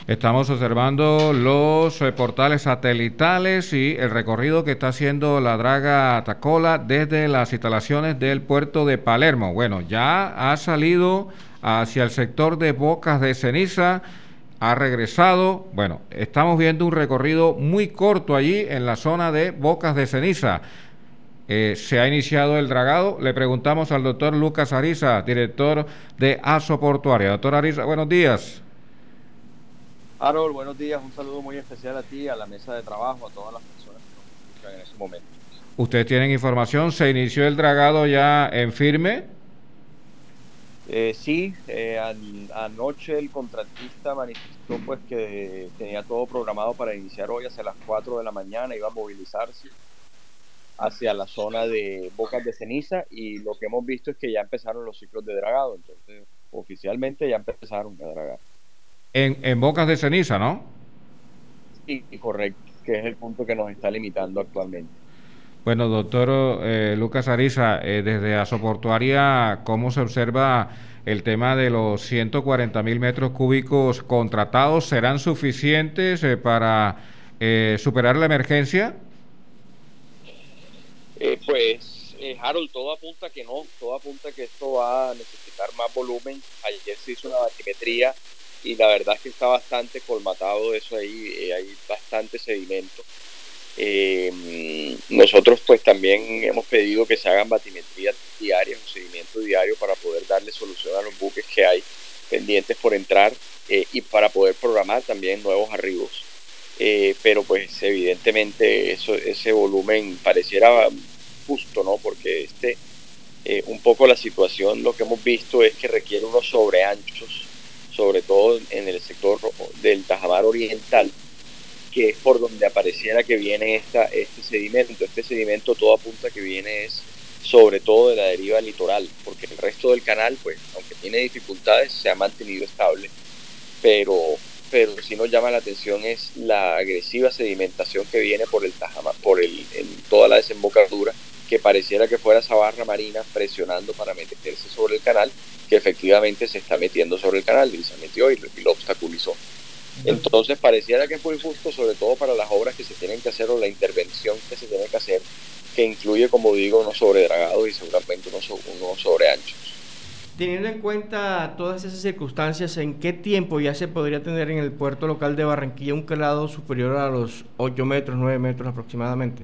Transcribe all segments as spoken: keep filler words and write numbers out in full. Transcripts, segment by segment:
Estamos observando los eh, portales satelitales y el recorrido que está haciendo la draga Tacola desde las instalaciones del puerto de Palermo. Bueno, ya ha salido hacia el sector de Bocas de Ceniza, ha regresado. Bueno, estamos viendo un recorrido muy corto allí en la zona de Bocas de Ceniza. Eh, se ha iniciado el dragado. Le preguntamos al doctor Lucas Ariza, director de ASO Portuaria. Doctor Ariza, buenos días. Harold, buenos días. Un saludo muy especial a ti, a la mesa de trabajo, a todas las personas que nos escuchan en ese momento. ¿Ustedes tienen información? ¿Se inició el dragado ya en firme? Eh, sí, eh, an- anoche el contratista manifestó pues que tenía todo programado para iniciar hoy hacia las cuatro de la mañana, iba a movilizarse hacia la zona de Bocas de Ceniza y lo que hemos visto es que ya empezaron los ciclos de dragado, entonces oficialmente ya empezaron a dragar. En, en Bocas de Ceniza, ¿no? Sí, correcto, que es el punto que nos está limitando actualmente. Bueno, doctor eh, Lucas Ariza, eh, desde Asoportuaria, ¿cómo se observa el tema de los ciento cuarenta mil metros cúbicos contratados? ¿Serán suficientes eh, para eh, superar la emergencia? Eh, pues, eh, Harold, todo apunta que no, todo apunta que esto va a necesitar más volumen. Ayer se hizo una batimetría y la verdad es que está bastante colmatado eso ahí, eh, hay bastante sedimento. Eh, nosotros pues también hemos pedido que se hagan batimetrías diarias, un seguimiento diario para poder darle solución a los buques que hay pendientes por entrar eh, y para poder programar también nuevos arribos. Eh, pero pues evidentemente eso, ese volumen pareciera justo, ¿no? Porque este, eh, un poco la situación, lo que hemos visto es que requiere unos sobreanchos, sobre todo en el sector del Tajamar Oriental, que es por donde apareciera que viene esta, este sedimento. Este sedimento todo apunta que viene es sobre todo de la deriva litoral, porque el resto del canal, pues, aunque tiene dificultades, se ha mantenido estable, pero, pero sí nos llama la atención es la agresiva sedimentación que viene por el Tajama, por el, en toda la desembocadura, que pareciera que fuera esa barra marina presionando para meterse sobre el canal, que efectivamente se está metiendo sobre el canal y se metió y lo, y lo obstaculizó. Entonces pareciera que es muy justo, sobre todo para las obras que se tienen que hacer o la intervención que se tiene que hacer, que incluye, como digo, unos sobredragados y seguramente unos, unos sobreanchos. Teniendo en cuenta todas esas circunstancias, ¿en qué tiempo ya se podría tener en el puerto local de Barranquilla un calado superior a los ocho metros, nueve metros aproximadamente?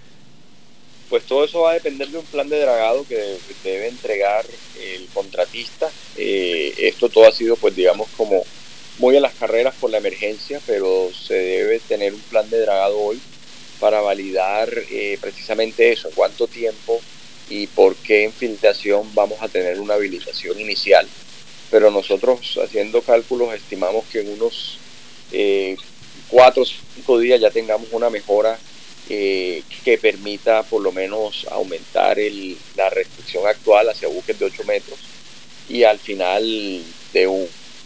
Pues todo eso va a depender de un plan de dragado que debe, debe entregar el contratista. Eh, esto todo ha sido, pues digamos, como muy a las carreras por la emergencia, pero se debe tener un plan de dragado hoy para validar eh, precisamente eso, en cuánto tiempo y por qué infiltración vamos a tener una habilitación inicial. Pero nosotros haciendo cálculos estimamos que en unos eh, cuatro o cinco días ya tengamos una mejora eh, que permita por lo menos aumentar el, la restricción actual hacia buques de ocho metros y al final de un...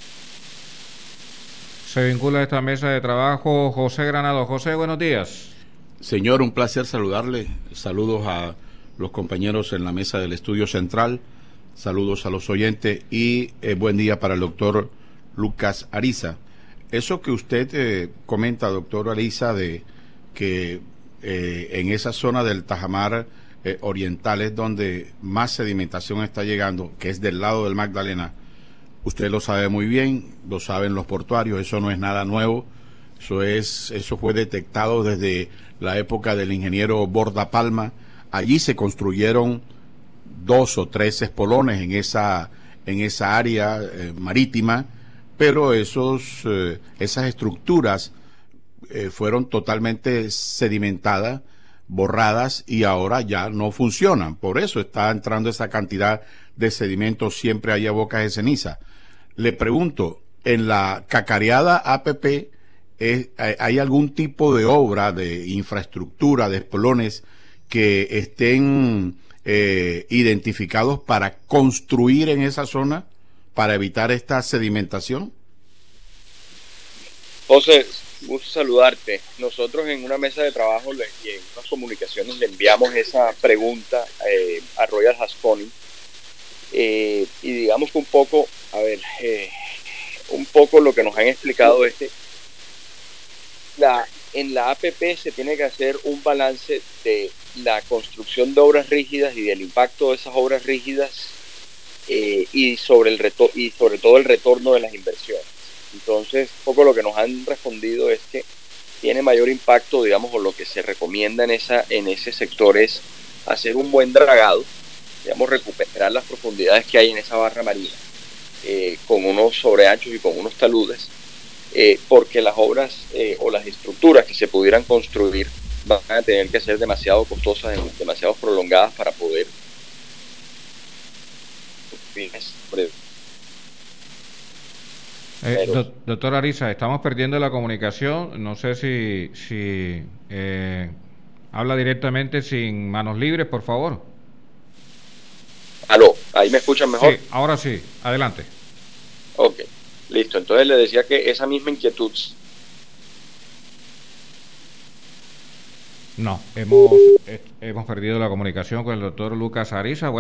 Se vincula a esta mesa de trabajo José Granado. José, buenos días. Señor, un placer saludarle. Saludos a los compañeros en la mesa del estudio central. Saludos a los oyentes y eh, buen día para el doctor Lucas Ariza. Eso que usted eh, comenta, doctor Ariza, de que eh, en esa zona del Tajamar eh, Oriental es donde más sedimentación está llegando, que es del lado del Magdalena. Usted lo sabe muy bien, lo saben los portuarios, eso no es nada nuevo. Eso es, eso fue detectado desde la época del ingeniero Borda Palma. Allí se construyeron dos o tres espolones en esa, en esa área eh, marítima, pero esos, eh, esas estructuras eh, fueron totalmente sedimentadas, borradas y ahora ya no funcionan. Por eso está entrando esa cantidad de sedimentos siempre allá a Bocas de Ceniza. Le pregunto, en la cacareada A P P, ¿Es, ¿hay algún tipo de obra, de infraestructura, de espolones que estén eh, identificados para construir en esa zona para evitar esta sedimentación? José, gusto saludarte. Nosotros en una mesa de trabajo le, y en unas comunicaciones le enviamos esa pregunta eh, a Royal Haskoning eh, y digamos que un poco, a ver, eh, un poco lo que nos han explicado es que la, en la A P P se tiene que hacer un balance de la construcción de obras rígidas y del impacto de esas obras rígidas eh, y, sobre el reto y sobre todo el retorno de las inversiones. Entonces, un poco lo que nos han respondido es que tiene mayor impacto, digamos, o lo que se recomienda en, esa, en ese sector es hacer un buen dragado, digamos, recuperar las profundidades que hay en esa barra marina, eh, con unos sobreanchos y con unos taludes, eh, porque las obras eh, o las estructuras que se pudieran construir van a tener que ser demasiado costosas, demasiado prolongadas para poder Eh, do, doctor Ariza, estamos perdiendo la comunicación. No sé si, si eh, habla directamente sin manos libres, por favor. Aló, ¿ahí me escuchan mejor? Sí, ahora sí, adelante. Ok, listo. Entonces le decía que esa misma inquietud... No, hemos, hemos perdido la comunicación con el doctor Lucas Ariza. Bueno,